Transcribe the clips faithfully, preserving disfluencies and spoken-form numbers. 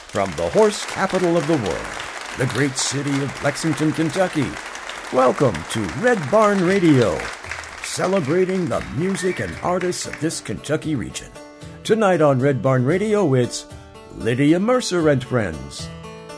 from the horse capital of the world, the great city of Lexington, Kentucky. Welcome to Red Barn Radio, celebrating the music and artists of this Kentucky region. Tonight on Red Barn Radio, it's Lydia Mercer and Friends.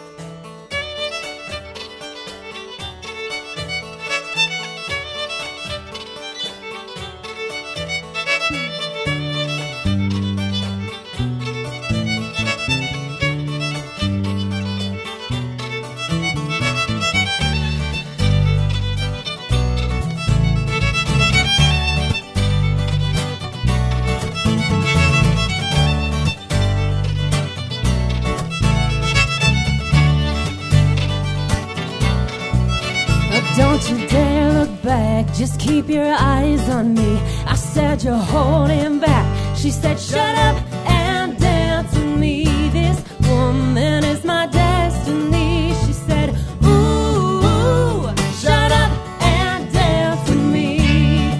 Just keep your eyes on me. I said you're holding back. She said shut up and dance with me. This woman is my destiny. She said ooh, shut up and dance with me.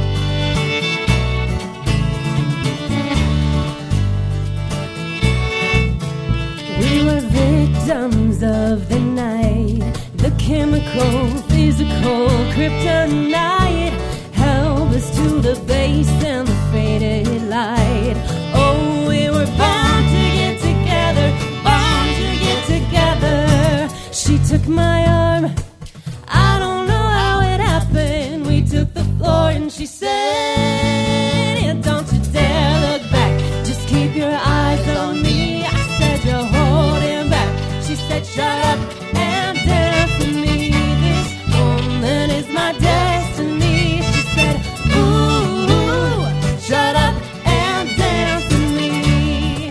We were victims of the night, the chemical, physical kryptonite held us to the base and the faded light. Oh, we were bound to get together, bound to get together. She took my arm, I don't know how it happened. We took the floor and she said, yeah, don't you dare look back, just keep your eyes on me. I said you're holding back. She said shut up and dance with me. This woman is my destiny. She said ooh, shut up and dance with me.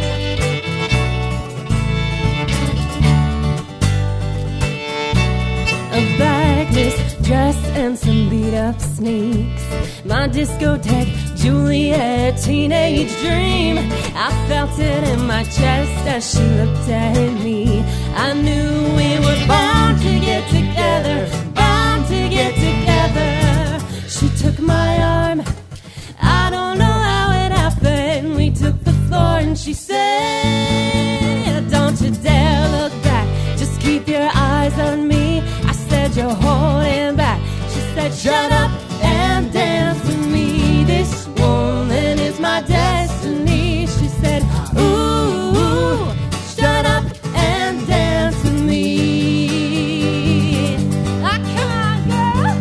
A backless dress and some beat up sneaks, my discotheque Juliet teenage dream. I felt it in my chest as she looked at me. I knew we were bound to get together, bound to get together. She took my arm, I don't know how it happened. We took the floor and she said, don't you dare look back, just keep your eyes on me. I said you're holding back. She said shut up and dance with me. This woman is my destiny. She said ooh, shut up and dance with me. Ah, come on, girl.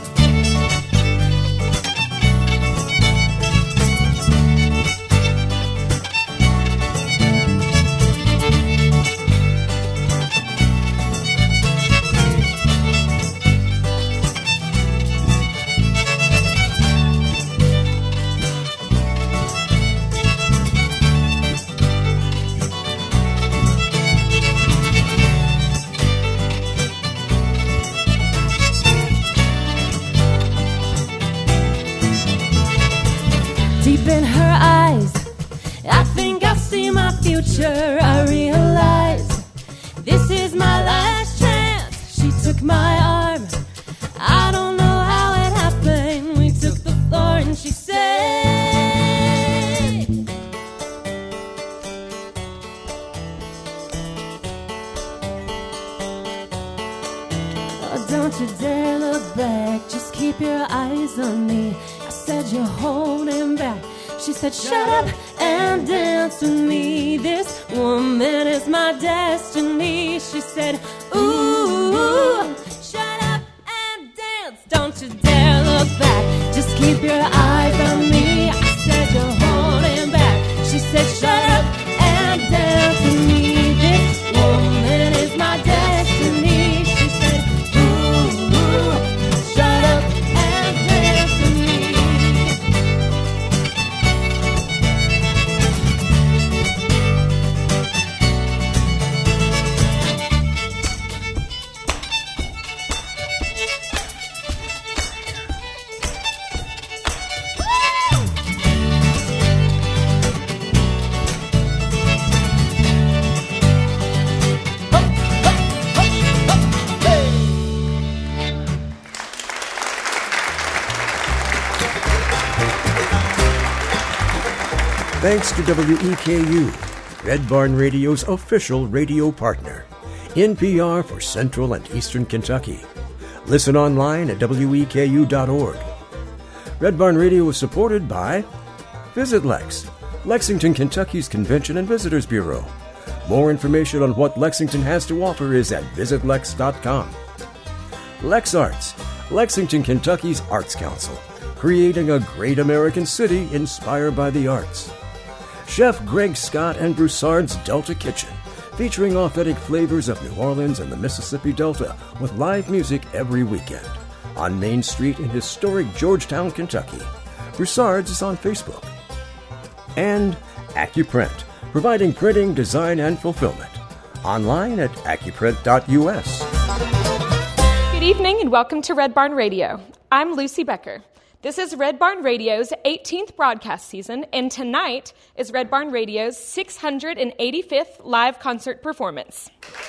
Deep in her eyes, I think I see my future. I realize this is my last chance. She took my arm, I don't know how it happened. We took the floor and she said, oh, don't you dare look back, just keep your eyes on me. I said you're holding back. She said shut up and dance with me. This woman is my destiny. She said ooh, shut up and dance. Don't you dare look back, just keep your eyes on me. I said you're holding back. She said shut up and dance with me. This woman is my destiny. She said ooh, shut up and dance with me. Thanks to W E K U, Red Barn Radio's official radio partner. N P R for Central and Eastern Kentucky. Listen online at W E K U dot org. Red Barn Radio is supported by Visit Lex, Lexington, Kentucky's Convention and Visitors Bureau. More information on what Lexington has to offer is at visit lex dot com. Lex Arts, Lexington, Kentucky's Arts Council, creating a great American city inspired by the arts. Chef Greg Scott and Broussard's Delta Kitchen, featuring authentic flavors of New Orleans and the Mississippi Delta with live music every weekend. On Main Street in historic Georgetown, Kentucky. Broussard's is on Facebook. And AccuPrint, providing printing, design, and fulfillment. Online at accuprint dot U S. Good evening and welcome to Red Barn Radio. I'm Lucy Becker. This is Red Barn Radio's eighteenth broadcast season, and tonight is Red Barn Radio's six hundred eighty-fifth live concert performance.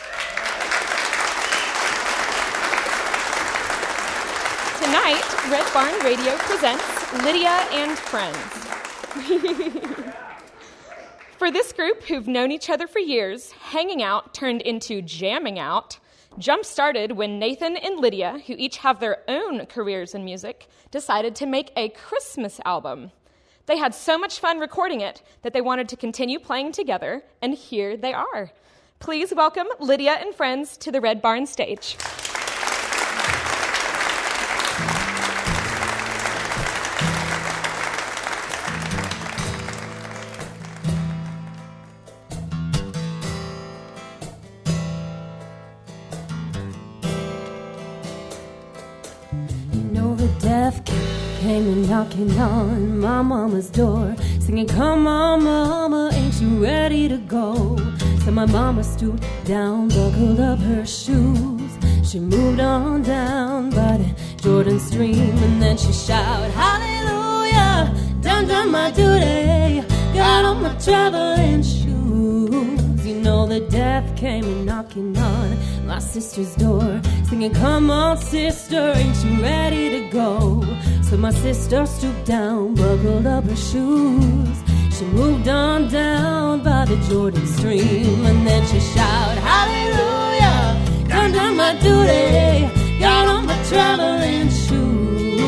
Tonight, Red Barn Radio presents Lydia and Friends. For this group who've known each other for years, hanging out turned into jamming out. Jump started when Nathan and Lydia, who each have their own careers in music, decided to make a Christmas album. They had so much fun recording it that they wanted to continue playing together, and here they are. Please welcome Lydia and Friends to the Red Barn stage. Death came and knocking on my mama's door, singing, "Come on, mama, ain't you ready to go?" So my mama stooped down, buckled up her shoes. She moved on down by the Jordan stream, and then she shouted, "Hallelujah, done done my duty, got on my traveling shoes." You know the death came and knocking on my sister's door, singing, "Come on, sister, ain't you ready to go?" So my sister stooped down, buckled up her shoes. She moved on down by the Jordan stream, and then she shouted, "Hallelujah, done done my duty, got on my traveling shoes."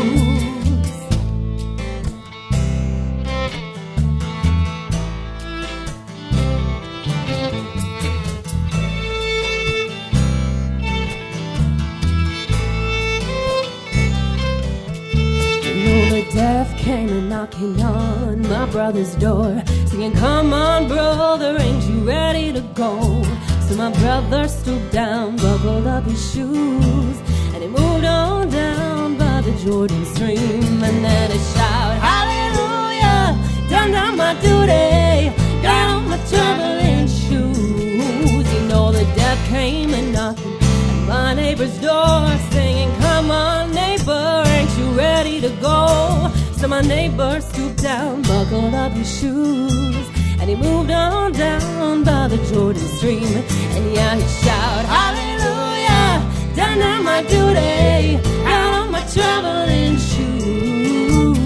Death came and knocking on my brother's door, singing, "Come on, brother, ain't you ready to go?" So my brother stooped down, buckled up his shoes, and he moved on down by the Jordan stream, and then he shouted, "Hallelujah, done done my duty, got on my traveling shoes." You know the death came and knocking at my neighbor's door, singing, "Come on, neighbor, ain't you ready to go?" So my neighbor stooped down, buckled up his shoes, and he moved on down by the Jordan stream, and yeah, he shouted, "Hallelujah, done done my duty, out on my traveling shoes."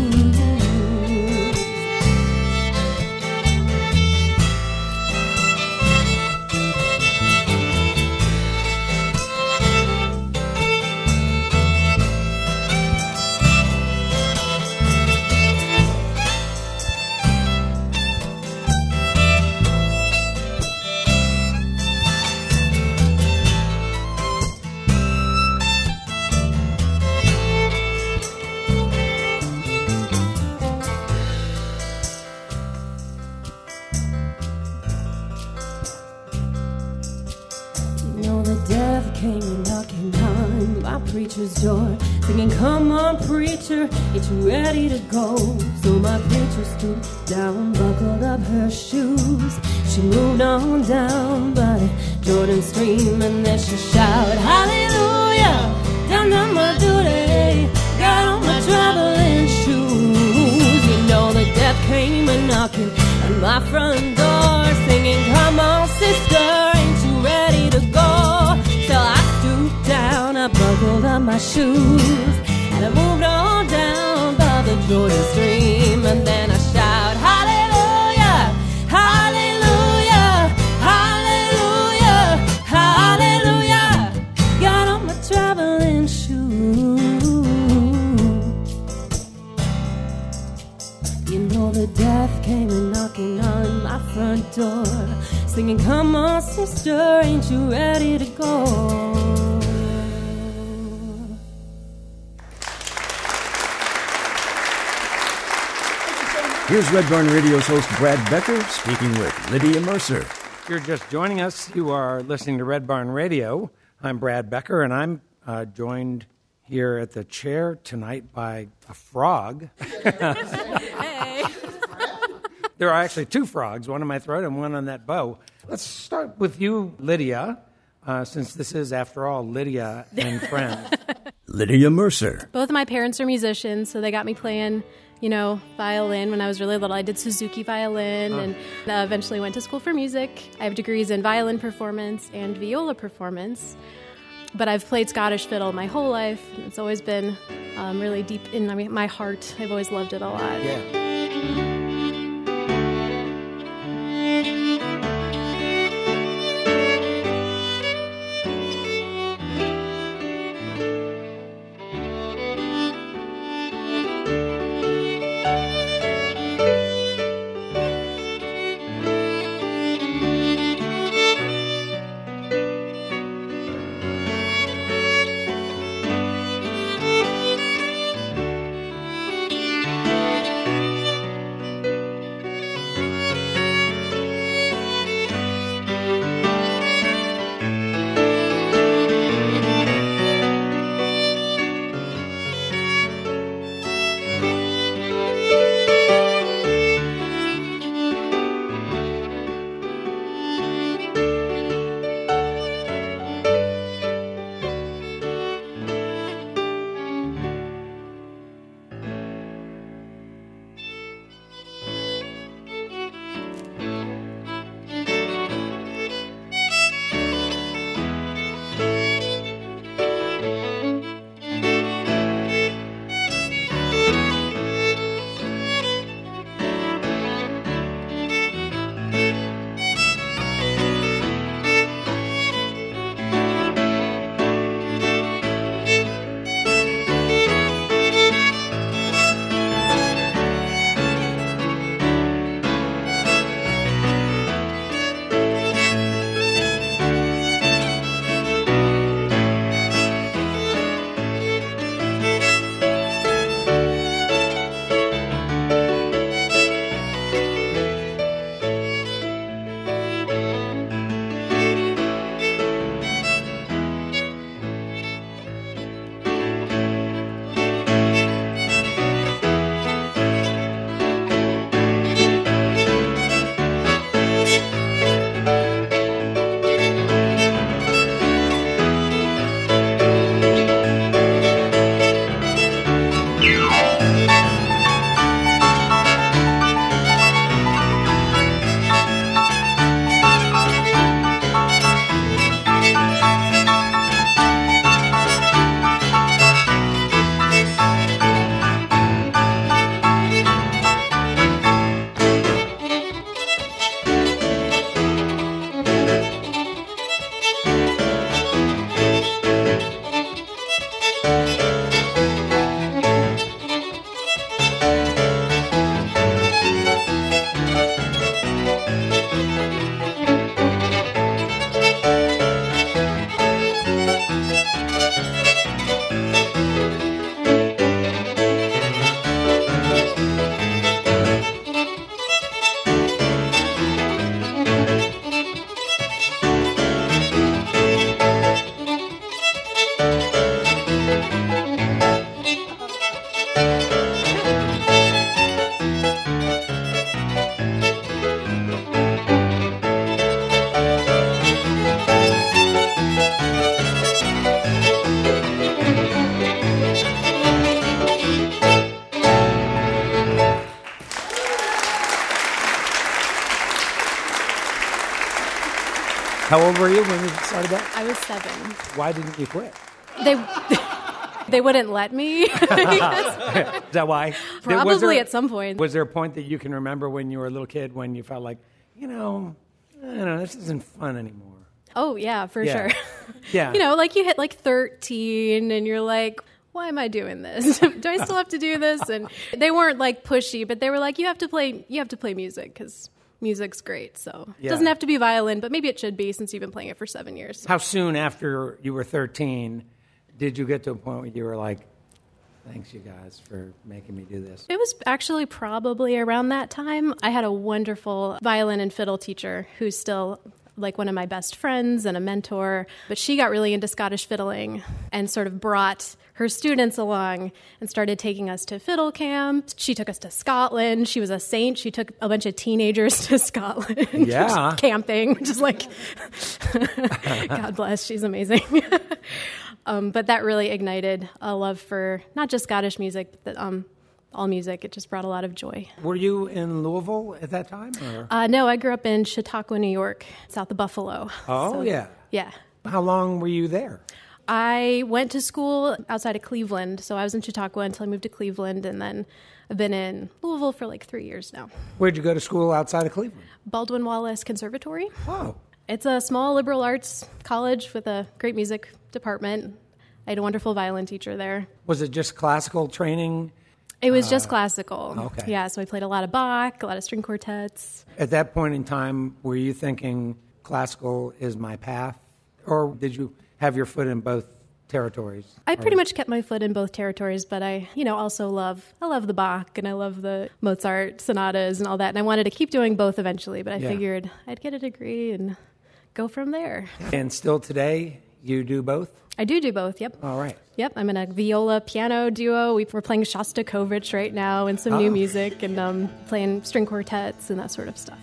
Came and knocking on my preacher's door, singing, "Come on, preacher, ain't you ready to go?" So my preacher stooped down, buckled up her shoes. She moved on down by the Jordan stream, and then she shouted, "Hallelujah, done done my duty, got on my traveling shoes." You know the death came and knocking on my front door, singing, "Come on, sister, ain't you ready to go?" So I stooped down, I buckled up my shoes, and I moved on down by the Jordan stream, and then I shouted, "Hallelujah, hallelujah, singing, come on, sister, ain't you ready to go? Here's Red Barn Radio's host, Brad Becker, speaking with Lydia Mercer. If you're just joining us, you are listening to Red Barn Radio. I'm Brad Becker, and I'm uh, joined here at the chair tonight by a frog. Hey. There are actually two frogs, one in my throat and one on that bow. Let's start with you, Lydia, uh, since this is, after all, Lydia and Friends. Lydia Mercer. Both of my parents are musicians, so they got me playing, you know, violin when I was really little. I did Suzuki violin, and uh, eventually went to school for music. I have degrees in violin performance and viola performance, but I've played Scottish fiddle my whole life. And it's always been um, really deep in my, my heart. I've always loved it a lot. Yeah. How old were you when you started that? I was seven. Why didn't you quit? They they wouldn't let me. Is that why? Probably Was there- at some point. Was there a point that you can remember when you were a little kid when you felt like, you know, I don't know, this isn't fun anymore? Oh, yeah, for Yeah. sure. Yeah. You know, like you hit like thirteen and you're like, why am I doing this? Do I still have to do this? And they weren't like pushy, but they were like, you have to play, you have to play music because music's great. So it Yeah. doesn't have to be violin, but maybe it should be since you've been playing it for seven years. How soon after you were thirteen did you get to a point where you were like, thanks, you guys, for making me do this? It was actually probably around that time. I had a wonderful violin and fiddle teacher who's still like one of my best friends and a mentor, but she got really into Scottish fiddling and sort of brought her students along and started taking us to fiddle camp. She took us to Scotland. She was a saint. She took a bunch of teenagers to Scotland. Yeah. Camping, which is like, God bless, she's amazing. um, but that really ignited a love for not just Scottish music, but the, um, all music. It just brought a lot of joy. Were you in Louisville at that time? Or? Uh, no, I grew up in Chautauqua, New York, south of Buffalo. Oh, So, yeah. Yeah. How long were you there? I went to school outside of Cleveland, so I was in Chautauqua until I moved to Cleveland, and then I've been in Louisville for like three years now. Where'd you go to school outside of Cleveland? Baldwin Wallace Conservatory. Oh, It's a small liberal arts college with a great music department. I had a wonderful violin teacher there. was it just classical training? It was just classical. okay. Yeah, so I played a lot of Bach, a lot of string quartets. At that point in time, were you thinking classical is my path? Or did you have your foot in both territories? I pretty Or- much kept my foot in both territories, but I, you know, also love, I love the Bach and I love the Mozart sonatas and all that. And I wanted to keep doing both eventually, but I Yeah. figured I'd get a degree and go from there. And still today, you do both? I do do both, yep. All right. Yep, I'm in a viola piano duo. We- We're playing Shostakovich right now and some new Oh. music and um, playing string quartets and that sort of stuff.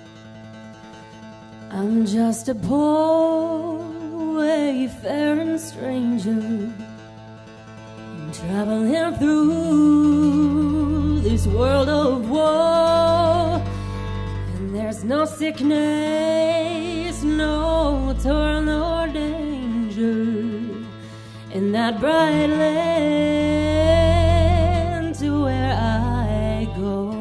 I'm just a poor wayfaring stranger, traveling through this world of woe. And there's no sickness, no toil, no danger in that bright land to where I go.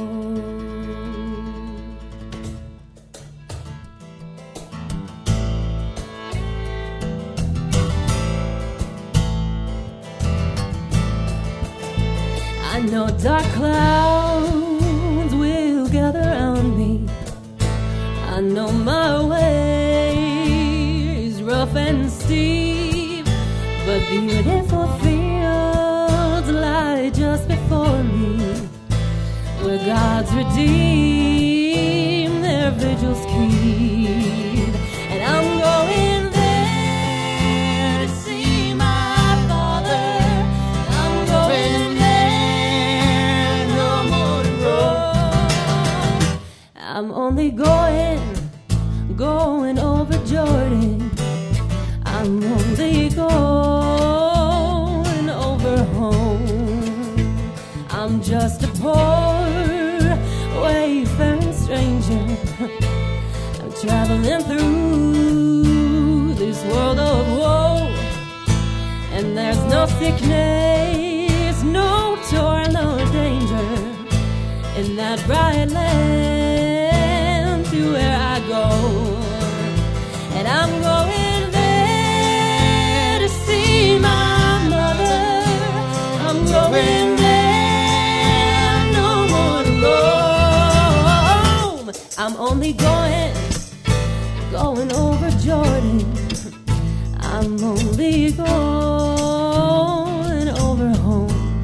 I know dark clouds will gather around me. I know my way is rough and steep, but beautiful fields lie just before me, where God's redeemed their vigils keep. And I'm going there to see my Father. I'm going there, no more to roam. I'm only going, going over Jordan. I'm only going over home. I'm just a poor wayfaring stranger. I'm traveling through this world of woe, and there's no sickness, no toil, no danger in that bright land to where I go. And I'm going there to see my mother. I'm going there, no more to roam. I'm only going, going over Jordan. I'm only going over home.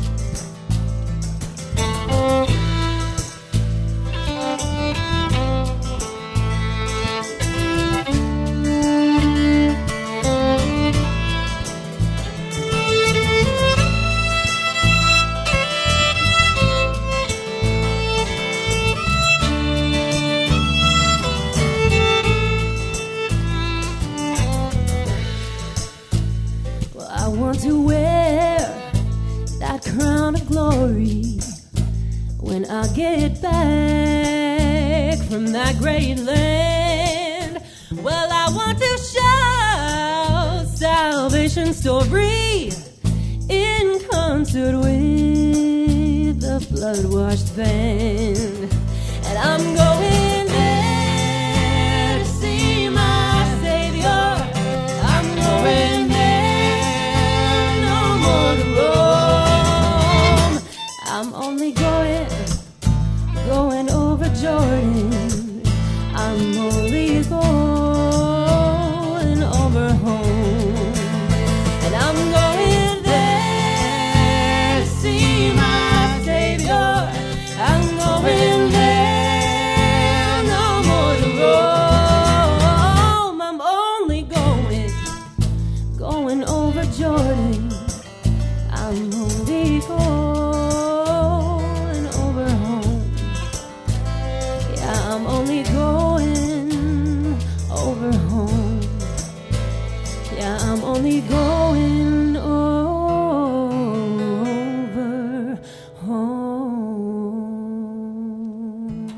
Well, I want to wear that crown of glory when I get back from that great land. Well, I want to shout salvation's story in concert with the blood-washed band. And I'm going there to see my Savior. I'm going there, no more to roam. I'm only going, going over Jordan. only going over home.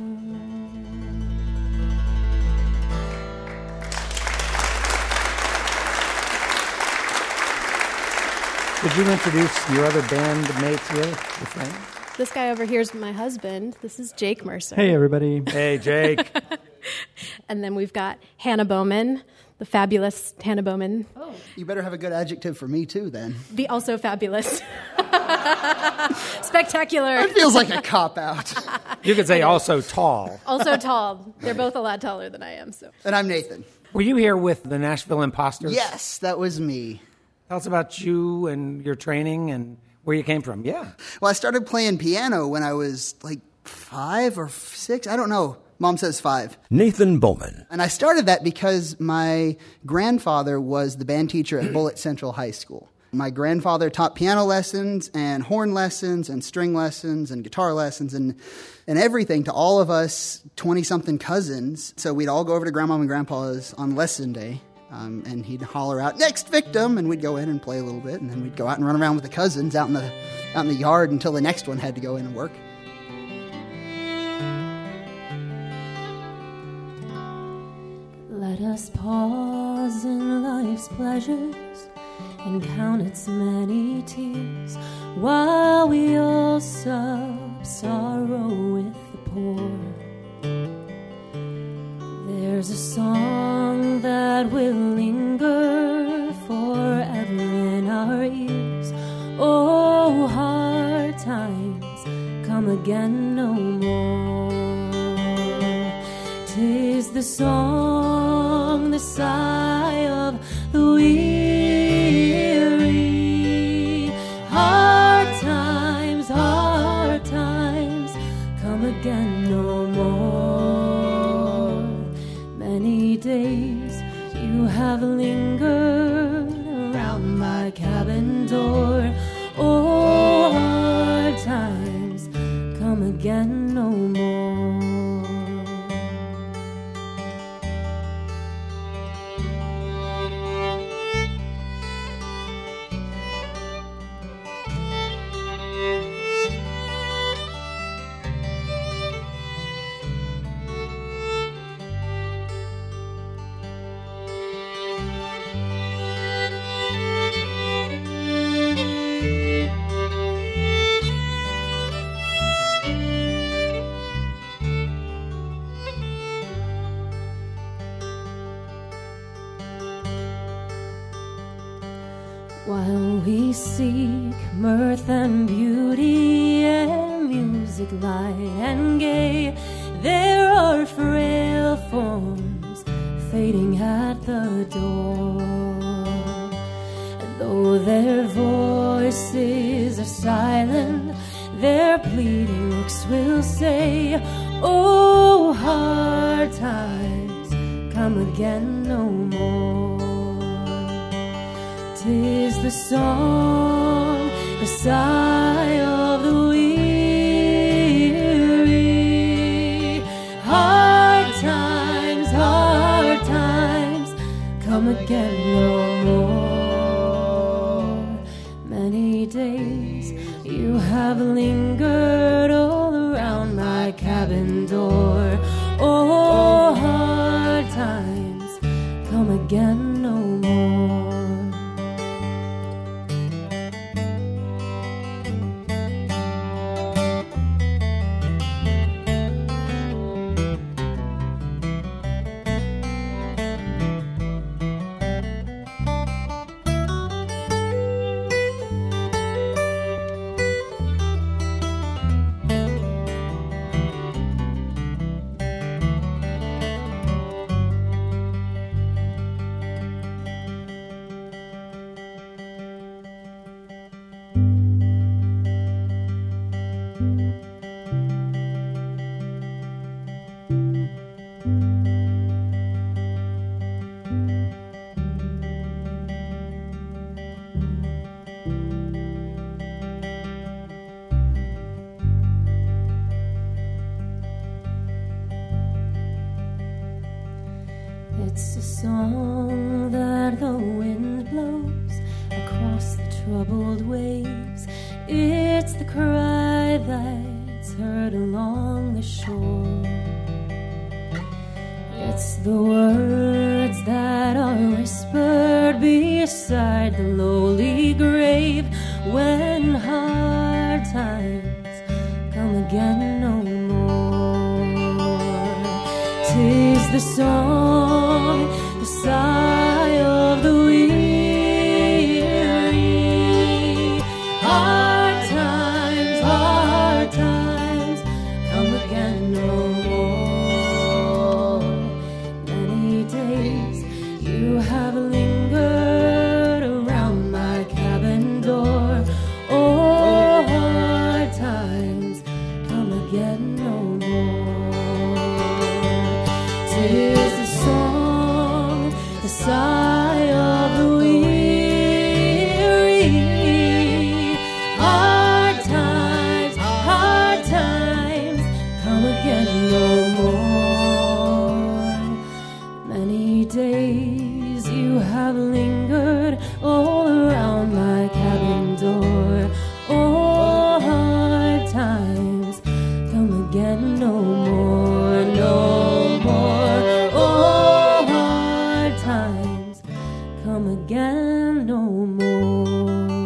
Could you introduce your other bandmates here, your friends? This guy over here is my husband. This is Jake Mercer. Hey, everybody. Hey, Jake. And then we've got Hannah Bowman, the fabulous Hannah Bowman. Oh. You better have a good adjective for me, too, then. The also fabulous. Spectacular. That feels like a cop-out. You could say also tall. Also tall. They're both a lot taller than I am. So. And I'm Nathan. Were you here with the Nashville Imposters? Yes, that was me. Tell us about you and your training and where you came from. Yeah. Well, I started playing piano when I was like five or six. I don't know. Mom says five. Nathan Bowman. And I started that because my grandfather was the band teacher at Bullitt Central High School. My grandfather taught piano lessons and horn lessons and string lessons and guitar lessons and and everything to all of us twenty-something cousins. So we'd all go over to Grandma and Grandpa's on lesson day. Um, and he'd holler out, "Next victim!" And we'd go in and play a little bit. And then we'd go out and run around with the cousins out in the out in the yard until the next one had to go in and work. Let us pause in life's pleasures and count its many tears, while we all sub sorrow with the poor. There's a song that will linger forever in our ears. Oh, hard times come again no more. 'Tis the song, the sigh of the weary. Hard times, hard times come again no more. Many days you have lingered around my cabin door. Oh, hard times come again no more. While we seek mirth and beauty and music light and gay, there are frail forms fading at the door. And though their voices are silent, their pleading looks will say, oh, hard times come again no more. 'Tis the song, the sigh of the weary. Hard times, hard times come again no more. Many days you have lingered all around my cabin door. Oh, hard times come again no more. It's a song that the wind blows troubled waves. It's the cry that's heard along the shore. It's the words that are whispered beside the lowly grave when hard times come again no more. 'Tis the song, the sigh of the weary. Hard times, hard times come again no more. Many days you have lingered around my cabin door. Oh, hard times come again no more. 'Tis the song, the sigh of the weary. Hard times, hard times come again no more. Many days you have lingered all around my cabin door. Oh, hard times come again no more, no more. Oh, hard times come again no more.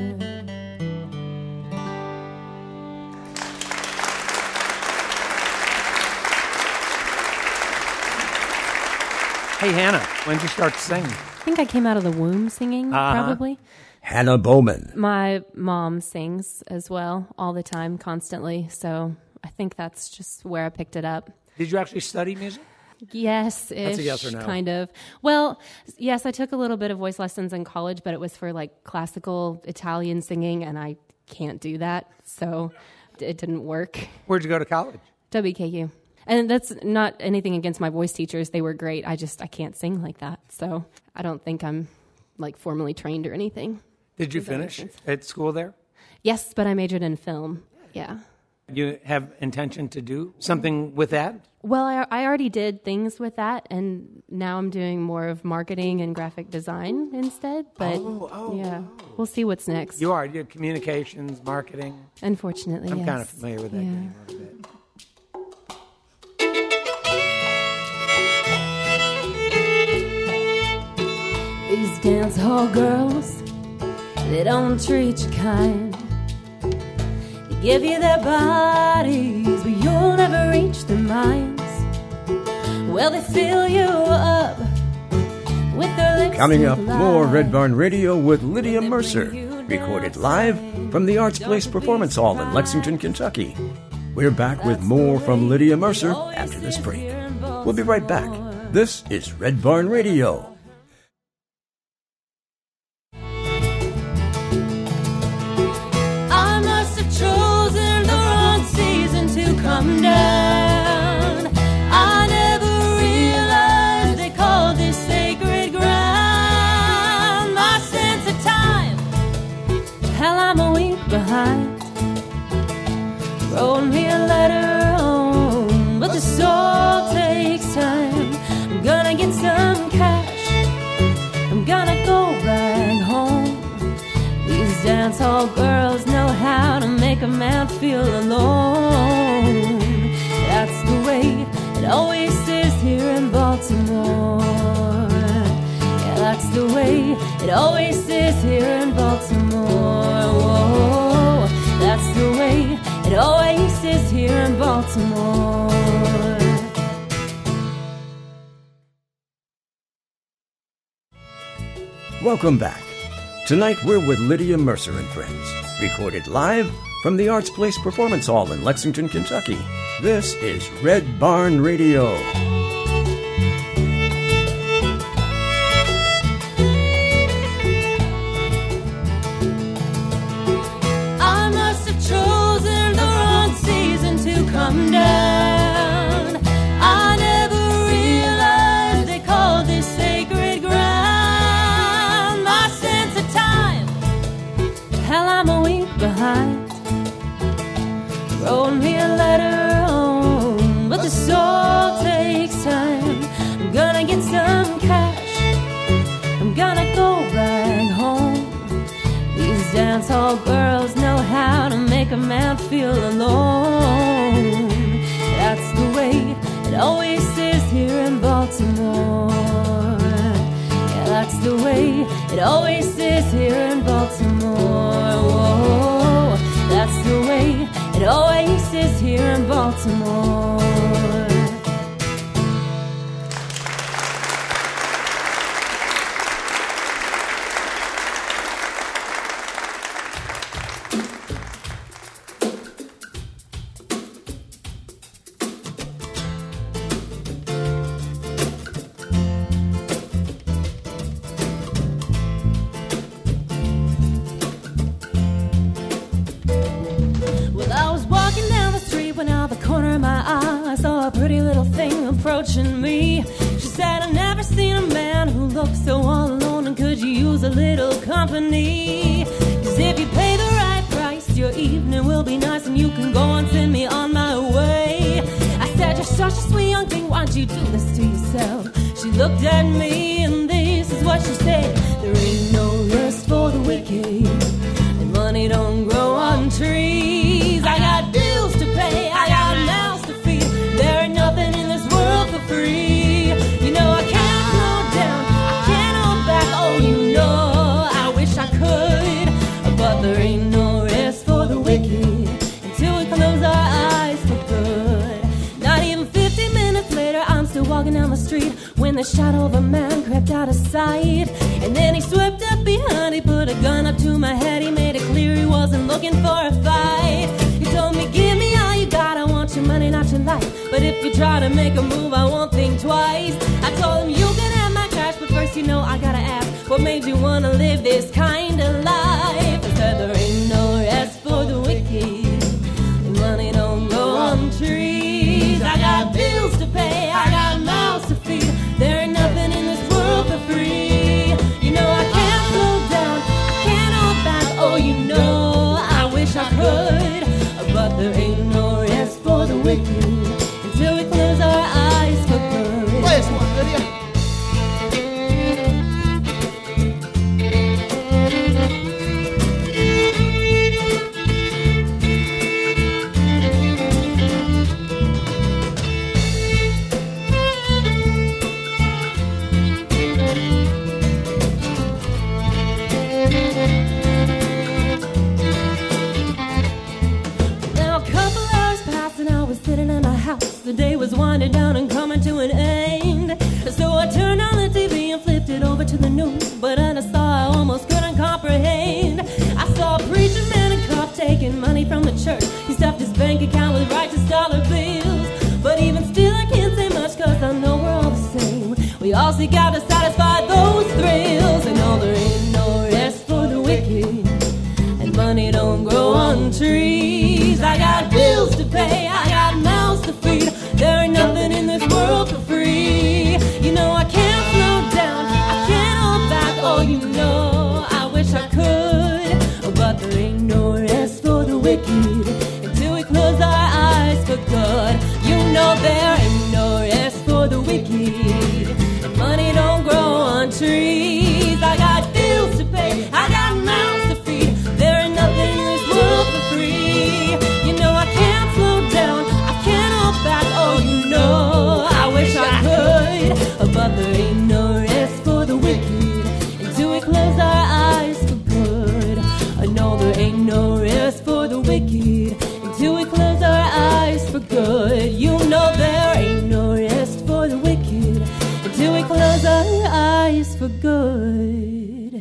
Hey, Hannah, when did you start to sing? I think I came out of the womb singing, Uh-huh. probably. Hannah Bowman. My mom sings as well, all the time, constantly. So I think that's just where I picked it up. Did you actually study music? Yes, ish, a yes or no. kind of. Well, yes, I took a little bit of voice lessons in college, but it was for like classical Italian singing, and I can't do that, so it didn't work. Where'd you go to college? W K U. And that's not anything against my voice teachers. They were great. I just, I can't sing like that. So I don't think I'm like formally trained or anything. Did you Does that make finish sense? at school there? Yes, but I majored in film. Yeah. You have intention to do something with that? Well, I, I already did things with that, and now I'm doing more of marketing and graphic design instead. But Oh, oh, yeah, we'll see what's next. You are. You have communications, marketing. Unfortunately, I'm yes. kind of familiar with that Yeah. game a little bit. These dance hall girls, they don't treat you kind. They give you their bodies, but you'll never reach their minds. Well, they fill you up with their lips. Coming up, more Red Barn Radio with Lydia Mercer, recorded live from the Arts Place Performance Hall in Lexington, Kentucky. We're back with more from Lydia Mercer after this break. We'll be right back. This is Red Barn Radio. I must have chosen the wrong season to come down. I never realized they called this sacred ground. My sense of time, hell, I'm a week behind. Wrote me a letter home, but the soul takes time. I'm gonna get some cash, I'm gonna go back home. These dance hall girls know how to make a man feel alone. That's the way it always is here in Baltimore. Yeah, that's the way it always is here in Baltimore. Whoa, that's the way it always is here in Baltimore. Welcome back. Tonight we're with Lydia Mercer and Friends, recorded live from the Arts Place Performance Hall in Lexington, Kentucky. This is Red Barn Radio. I must have chosen the wrong season to come down. I never realized they called this sacred ground. My sense of time, hell, I'm a week behind. Wrote me a letter home, but the soul takes time. I'm gonna get some cash, I'm gonna go back home. These man feel alone. That's the way it always is here in Baltimore. Yeah, that's the way it always is here in Baltimore. Whoa, that's the way it always is here in Baltimore. Approaching me, she said, I've never seen a man who looks so all alone, and could you use a little company? Cause if you pay the right price, your evening will be nice, and you can go and send me on my way. I said, you're such a sweet young thing, why'd you do this to yourself? She looked at me, and this is what she said: there ain't no rest for the wicked, and money don't grow on trees. I got bills to pay, I got mouths to feed, there ain't nothing in this world for free. You know I can't slow down, I can't hold back. Oh, you know I wish I could, but there ain't no rest for the wicked until we close our eyes for good. Not even fifty minutes later, I'm still walking down the street when the shadow of a man crept out of sight. And then he swept up behind, he put a gun up to my head, he made it clear he wasn't looking for a fight. He told me, give me all you got, I want your money, not your life, but if you try to make a move, I won't think twice. I told him, you can have my cash, but first you know I gotta ask, what made you wanna live this kind of life? I said, there ain't no rest for the wicked, and money don't grow on trees. I got bills to pay, I got mouths to feed, there ain't nothing in this world for free. You know I can't slow down, I can't hold back. Oh, you know I wish I could, but there ain't no rest for the wicked until we close our eyes for good. Play this one, Lydia. The day was winding down and coming to an end, so I turned on the T V and flipped it over to the news. But then I saw I almost couldn't comprehend. I saw a preacher man in cuff taking money from the church. He stuffed his bank account with righteous dollar bills. But even still I can't say much, cause I know we're all the same. We all seek out to satisfy those thrills. And no, there ain't no rest for the wicked, and money don't grow on trees. I got bills to pay, I got mouths to feed, there ain't nothing in this world for free. You know I can't slow down, I can't hold back. Oh, you know I wish I could, but there ain't no rest for the wicked until we close our eyes for good. You know there ain't no rest for the wicked, and money don't grow on trees. I got bills to pay, I got mouths to feed, there ain't nothing in this world for free. You know I can't slow down, I can't hold back. Oh, you know I wish I could, but there ain't no rest for the wicked until we close our eyes for good. I know there ain't no rest for the wicked until we close our eyes for good. You know there ain't no rest for the wicked until we close our eyes for good.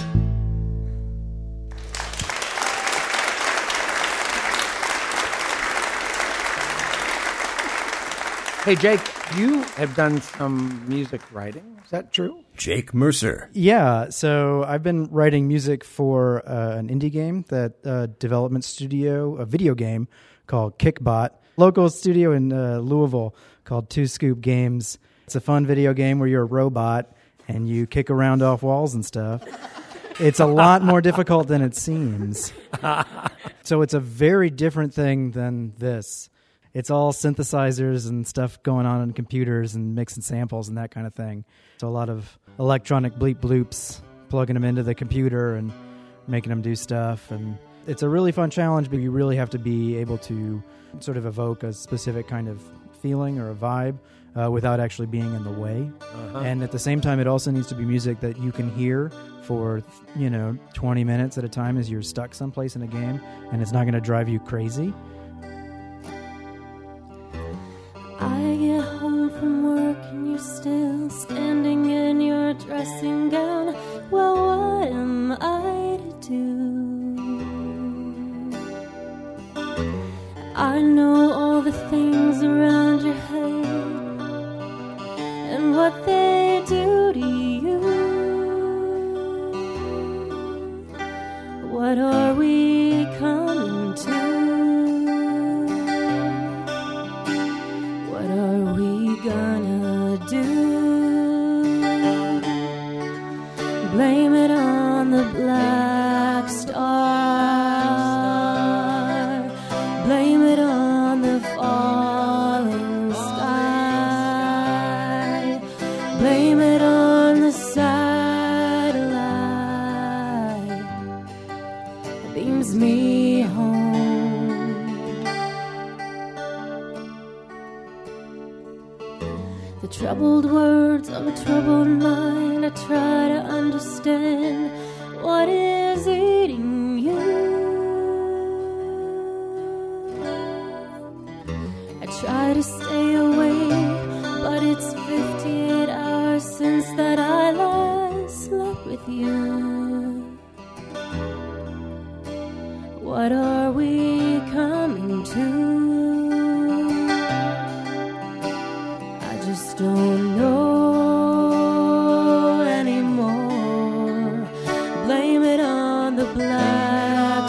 Hey, Jake, you have done some music writing. Is that true? Jake Mercer. Yeah, so I've been writing music for uh, an indie game, that uh, development studio, a video game called Kickbot, local studio in uh, Louisville called Two Scoop Games. It's a fun video game where you're a robot and you kick around off walls and stuff. It's a lot more difficult than it seems. So it's a very different thing than this. It's all synthesizers and stuff going on on computers and mixing samples and that kind of thing. So a lot of electronic bleep bloops, plugging them into the computer and making them do stuff. And It's a really fun challenge, but you really have to be able to sort of evoke a specific kind of feeling or a vibe uh, without actually being in the way. Uh-huh. And at the same time, it also needs to be music that you can hear for, you know, twenty minutes at a time as you're stuck someplace in a game, and it's not going to drive you crazy. I get home from work and you're still standing in your dressing gown. Well, what am I to do? I know all the things around your head and what they do to you. What are we coming to? What are we gonna do? Blame it on the black star. Blame it on the falling sky. Blame it on the satellite that beams me home. The troubled words of a troubled mind, I try to understand what is eating you. I try to stay awake, but it's fifty-eight hours since that I last slept with you. What are we coming to? I just don't know anymore. Blame it on the black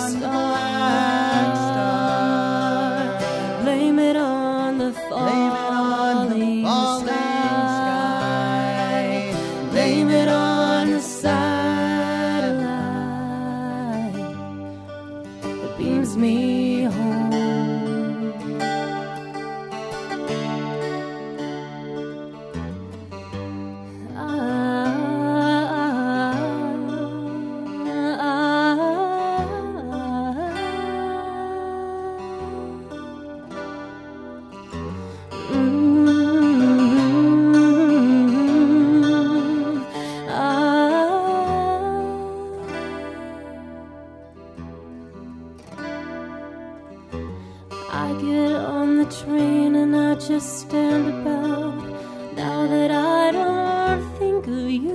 star. Blame it on the falling sky. Blame it on the satellite that beams me home. I get on the train and I just stand about now that I don't think of you.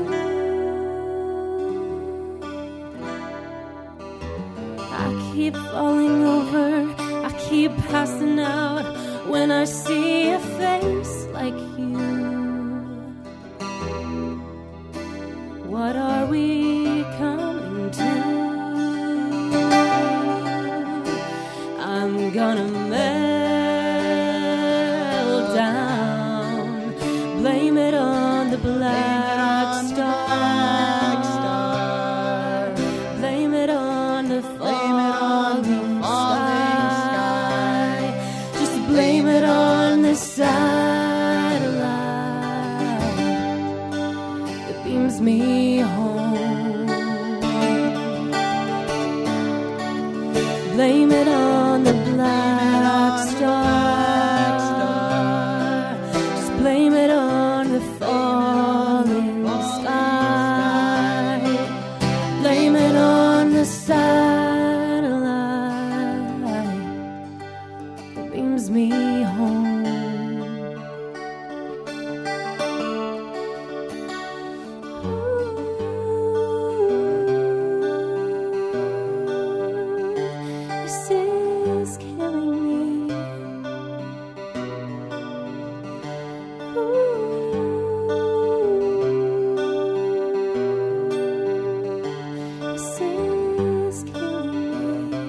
I keep falling over, I keep passing out when I see a face like you. What are we coming to? I'm gonna melt down. Blame it on the black star. Blame it on the falling sky. Just blame it on the satellite that beams me home. Blame it on the black star. Just blame it on the falling sky. Blame it on the satellite that beams me home. This is killing me. This is killing me.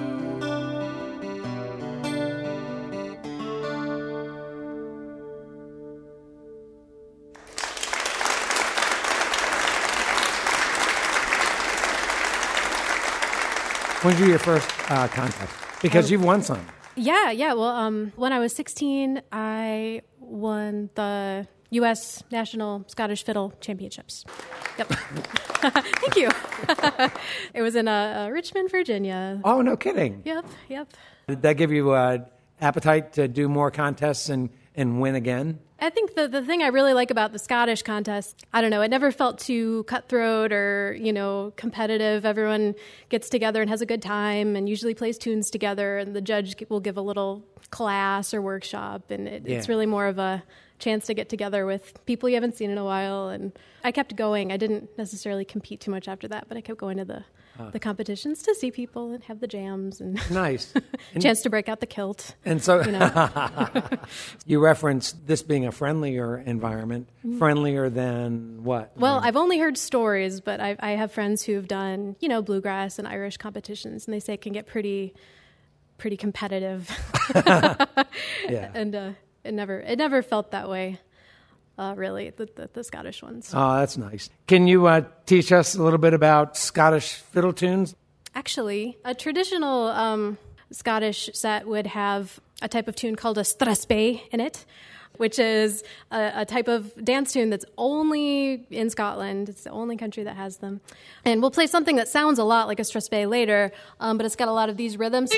When did you do your first uh, contest? Because you've won some. Yeah, yeah. Well, um, when I was sixteen, I won the U S National Scottish Fiddle Championships. Yep. Thank you. It was in uh, uh, Richmond, Virginia. Oh, no kidding. Yep, yep. Did that give you uh, appetite to do more contests and, and win again? I think the, the thing I really like about the Scottish contest, I don't know, it never felt too cutthroat or, you know, competitive. Everyone gets together and has a good time and usually plays tunes together, and the judge will give a little class or workshop, and it, yeah. it's really more of a chance to get together with people you haven't seen in a while. And I kept going. I didn't necessarily compete too much after that, but I kept going to the uh. the competitions to see people and have the jams and nice chance to break out the kilt. And so you, know. You referenced this being a friendlier environment, mm-hmm. friendlier than what? Well, um, I've only heard stories, but I, I have friends who've done, you know, bluegrass and Irish competitions, and they say it can get pretty, pretty competitive. yeah. And uh, it never, it never felt that way. Uh, really, the, the, the Scottish ones. Oh, that's nice. Can you uh, teach us a little bit about Scottish fiddle tunes? Actually, a traditional um, Scottish set would have a type of tune called a strathspey in it, which is a, a type of dance tune that's only in Scotland. It's the only country that has them. And we'll play something that sounds a lot like a strathspey later, um, but it's got a lot of these rhythms.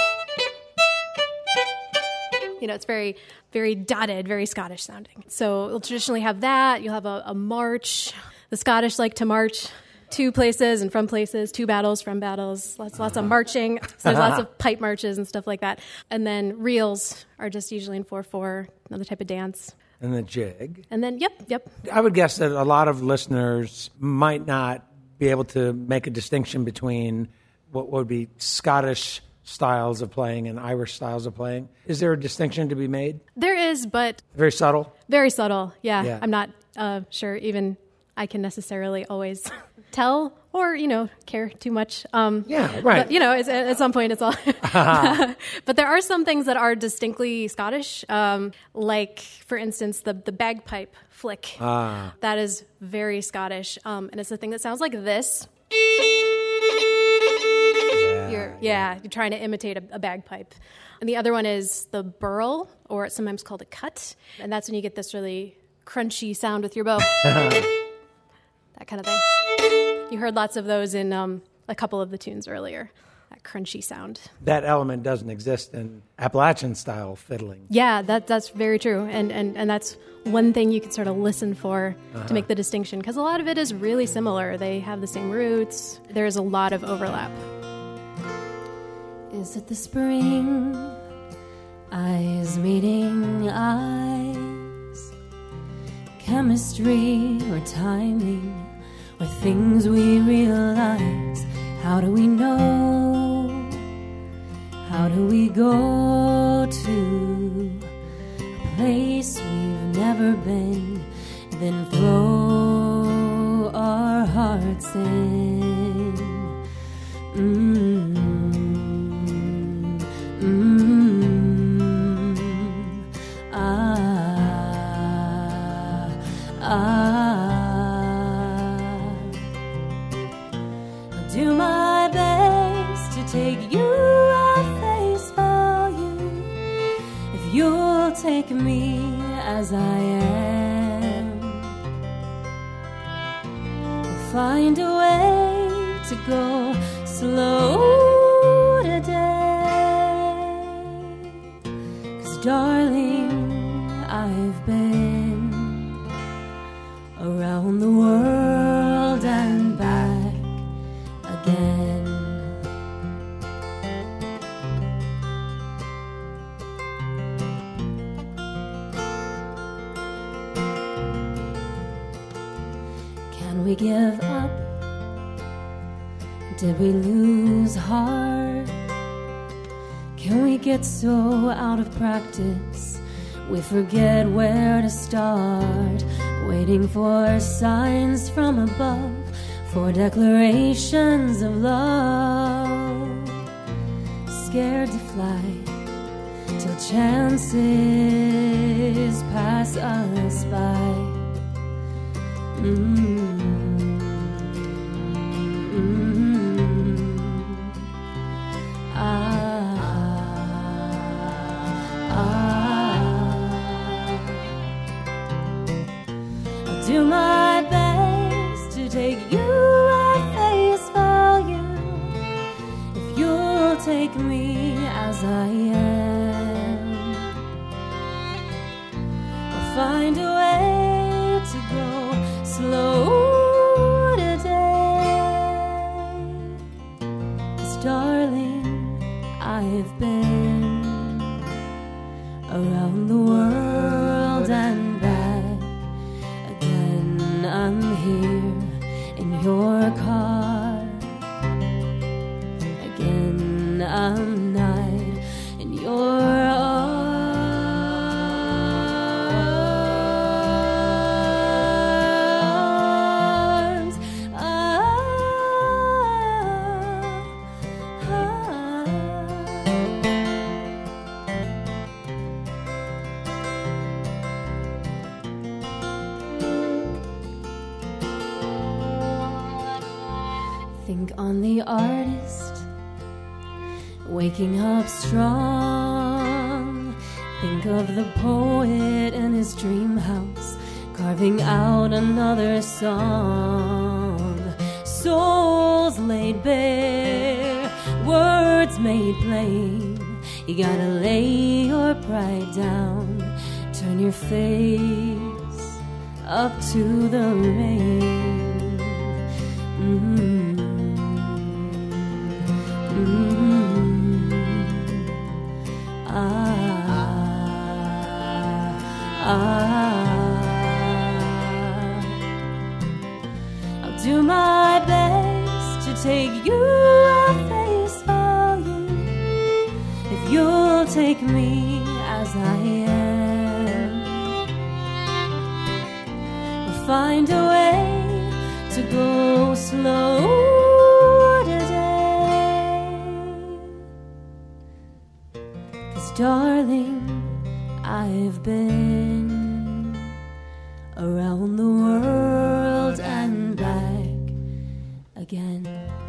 You know, it's very, very dotted, very Scottish sounding. So we'll traditionally have that. You'll have a, a march. The Scottish like to march to places and from places, to battles, from battles. Lots, lots of marching. So there's lots of pipe marches and stuff like that. And then reels are just usually in four four, another type of dance. And the jig. And then, yep, yep. I would guess that a lot of listeners might not be able to make a distinction between what would be Scottish styles of playing and Irish styles of playing. Is there a distinction to be made? There is, but... Very subtle? Very subtle, yeah. yeah. I'm not uh, sure even I can necessarily always tell or, you know, care too much. Um, yeah, right. But, you know, it's, at some point it's all... But there are some things that are distinctly Scottish, um, like, for instance, the, the bagpipe flick. Ah. That is very Scottish, um, and it's the thing that sounds like this. You're, yeah, you're trying to imitate a, a bagpipe. And the other one is the burl, or it's sometimes called a cut. And that's when you get this really crunchy sound with your bow. That kind of thing. You heard lots of those in um, a couple of the tunes earlier, that crunchy sound. That element doesn't exist in Appalachian-style fiddling. Yeah, that, that's very true. And, and, and that's one thing you can sort of listen for uh-huh. to make the distinction, because a lot of it is really similar. They have the same roots. There is a lot of overlap. Is it the spring? Eyes meeting eyes. Chemistry or timing, or things we realize. How do we know? How do we go to a place we've never been, then throw our hearts in? Mm. Mm, ah, ah. I'll do my best to take you at face value, if you'll take me as I am. We'll find a way to go slow today. Darling, I've been around the world and back again. Can we give up? Did we lose heart? Can we get so out of practice we forget where to start? Waiting for signs from above, for declarations of love. Scared to fly till chances pass us by. Mm-hmm. take me as I am. I'll find a way to go slow today. 'Cause darling, I've been around the world and back again. I'm here in your car again. I'm night in your arms. Ah, ah. Think on the artist waking up strong. Think of the poet in his dream house carving out another song. Souls laid bare, words made plain. You gotta lay your pride down, turn your face up to the rain. Mm-hmm. Mm-hmm. Ah, ah. I'll do my best to take you at face value. If you'll take me as I am, we'll find a way to go slow. Darling, I've been around the world and back again.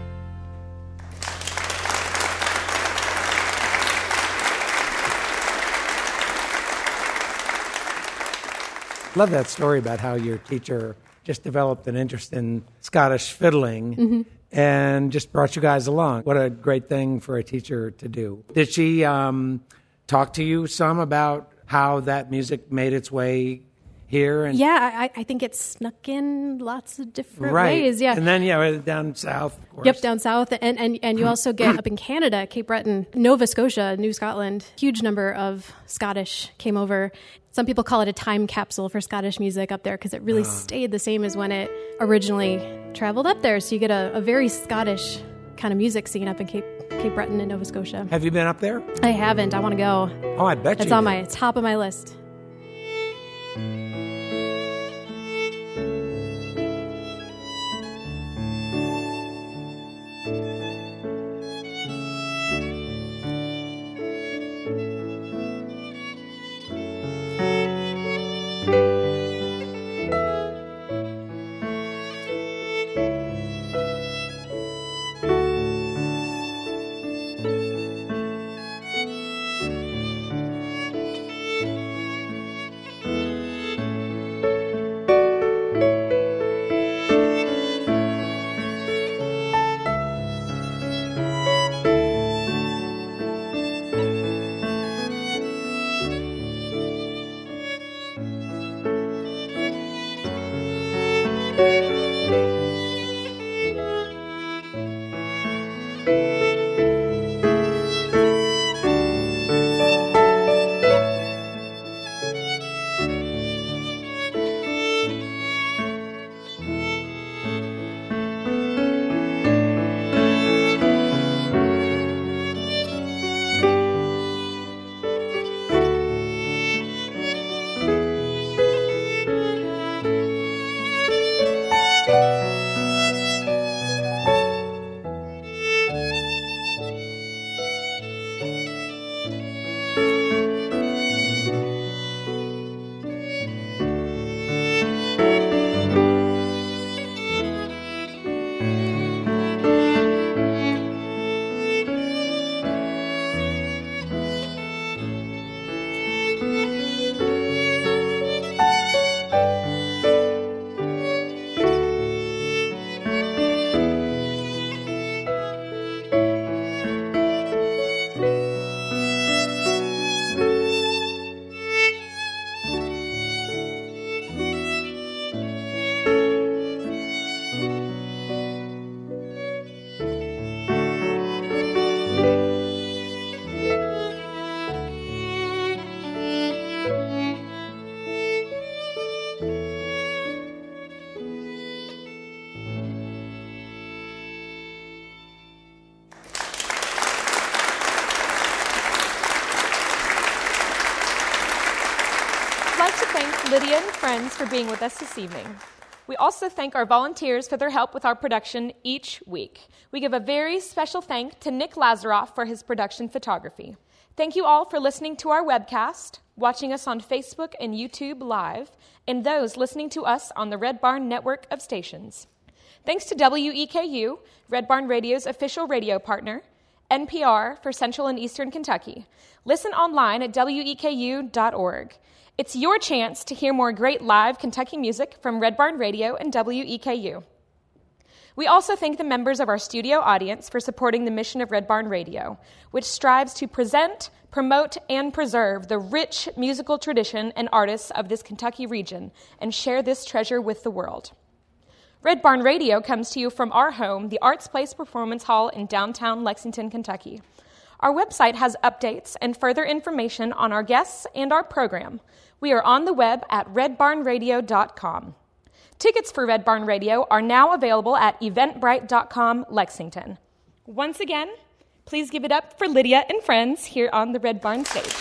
Love that story about how your teacher just developed an interest in Scottish fiddling mm-hmm. and just brought you guys along. What a great thing for a teacher to do. Did she um, talk to you some about how that music made its way here? And yeah, I, I think it snuck in lots of different right. ways. Yeah, and then yeah, down south. Of course. Yep, down south, and and and you also get up in Canada, Cape Breton, Nova Scotia, New Scotland. Huge number of Scottish came over. Some people call it a time capsule for Scottish music up there because it really uh. stayed the same as when it originally traveled up there. So you get a, a very Scottish kind of music scene up in Cape Cape Breton and Nova Scotia. Have you been up there? I haven't. I want to go. Oh, I bet it's you. It's on my top of my list. Lydia and friends for being with us this evening. We also thank our volunteers for their help with our production each week. We give a very special thank to Nick Lazaroff for his production photography. Thank you all for listening to our webcast, watching us on Facebook and YouTube Live, and those listening to us on the Red Barn network of stations. Thanks to W E K U, Red Barn Radio's official radio partner, N P R for Central and Eastern Kentucky. Listen online at W E K U dot org. It's your chance to hear more great live Kentucky music from Red Barn Radio and W E K U. We also thank the members of our studio audience for supporting the mission of Red Barn Radio, which strives to present, promote, and preserve the rich musical tradition and artists of this Kentucky region and share this treasure with the world. Red Barn Radio comes to you from our home, the Arts Place Performance Hall in downtown Lexington, Kentucky. Our website has updates and further information on our guests and our program. We are on the web at red barn radio dot com. Tickets for Red Barn Radio are now available at eventbrite dot com Lexington. Once again, please give it up for Lydia and friends here on the Red Barn stage.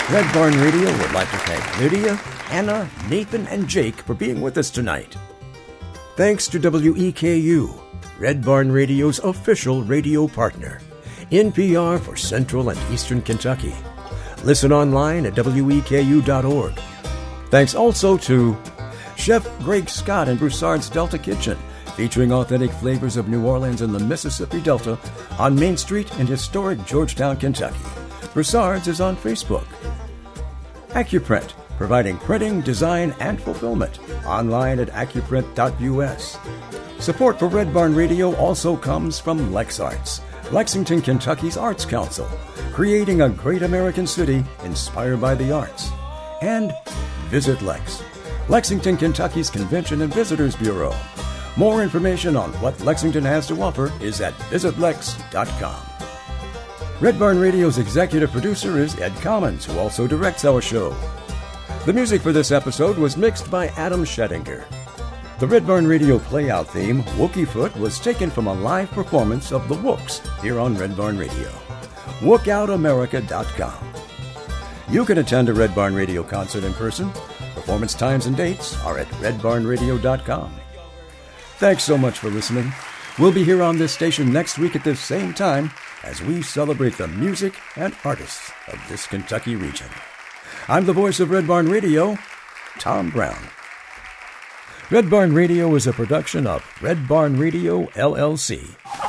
Red Barn Radio would like to thank Lydia, Hannah, Nathan, and Jake for being with us tonight. Thanks to W E K U, Red Barn Radio's official radio partner. N P R for Central and Eastern Kentucky. Listen online at W E K U dot org. Thanks also to Chef Greg Scott and Broussard's Delta Kitchen, featuring authentic flavors of New Orleans and the Mississippi Delta on Main Street in historic Georgetown, Kentucky. Broussard's is on Facebook. Accuprint, providing printing, design, and fulfillment. Online at accuprint dot U S. Support for Red Barn Radio also comes from LexArts, Lexington, Kentucky's Arts Council, creating a great American city inspired by the arts. And Visit Lex, Lexington, Kentucky's Convention and Visitors Bureau. More information on what Lexington has to offer is at visit lex dot com. Red Barn Radio's executive producer is Ed Commons, who also directs our show. The music for this episode was mixed by Adam Schettinger. The Red Barn Radio playout theme, Wookie Foot, was taken from a live performance of the Wooks here on Red Barn Radio. wook out america dot com. You can attend a Red Barn Radio concert in person. Performance times and dates are at red barn radio dot com. Thanks so much for listening. We'll be here on this station next week at this same time as we celebrate the music and artists of this Kentucky region. I'm the voice of Red Barn Radio, Tom Brown. Red Barn Radio is a production of Red Barn Radio, L L C.